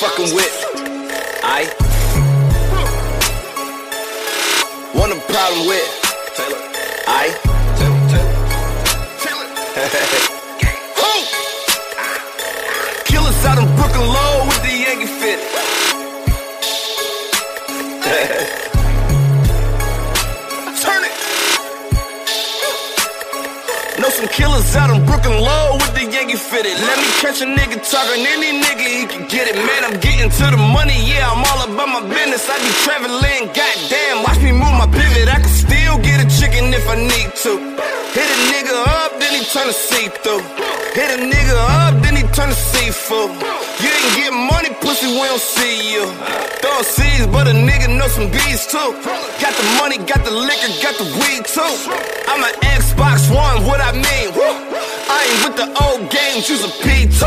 fucking with. I want a problem with. I killers out in Brooklyn Low with the Yankee fit. Turn it. Know some killers out in Brooklyn Low with the Yankee fitted. Let me catch a nigga talking, any nigga he can get it. Man, I'm getting to the money, yeah, I'm all about my business. I be traveling, goddamn, watch me move my pivot. I can still get a chicken if I need to. Hit a nigga up, then he turn to see-through. Hit a nigga up, then he turn to seafood. You ain't getting money, pussy, we don't see you. Throwing seeds, but a nigga know some bees too. Got the money, got the liquor, got the weed too. I'm an Xbox One, what I mean? I ain't with the old games, use a P2.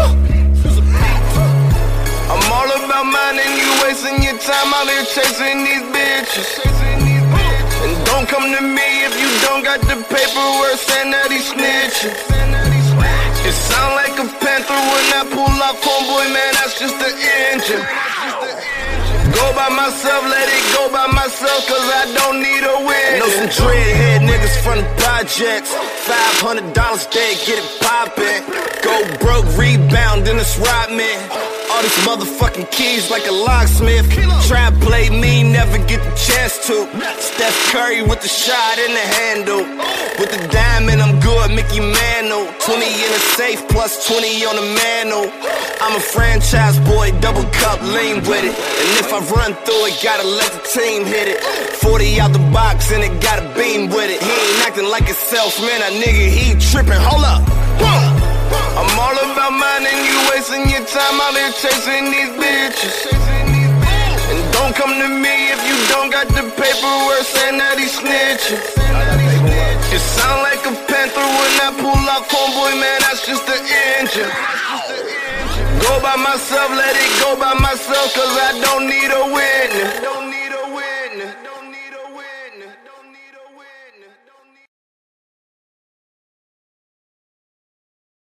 I'm all about mine and you wasting your time out here chasing these bitches. And don't come to me if you don't got the paperwork saying that he snitching. It sound like a panther when I pull off, homeboy, man, that's just the engine. Go by myself, let it go by myself, cause I don't need a win. Know some dreadhead niggas from the projects. $500 dead, get it poppin'. Go broke, rebound, then it's rob me. All these motherfucking keys like a locksmith. Try and play me, never get the chance to. Steph Curry with the shot in the handle. With the diamond, I'm good, Mickey Mantle. 20 in a safe, plus 20 on the mantle. I'm a franchise boy, double cup, lean with it. And if I run through it, gotta let the team hit it. 40 out the box and it got a beam with it. He ain't acting like himself, man, a nigga, he trippin', hold up. I'm all about mine and you wasting your time out here chasing these bitches. And don't come to me if you don't got the paperwork saying that he snitching. It sound like a panther when I pull off, homeboy, man, that's just the engine. Go by myself, let it go by myself, cause I don't need a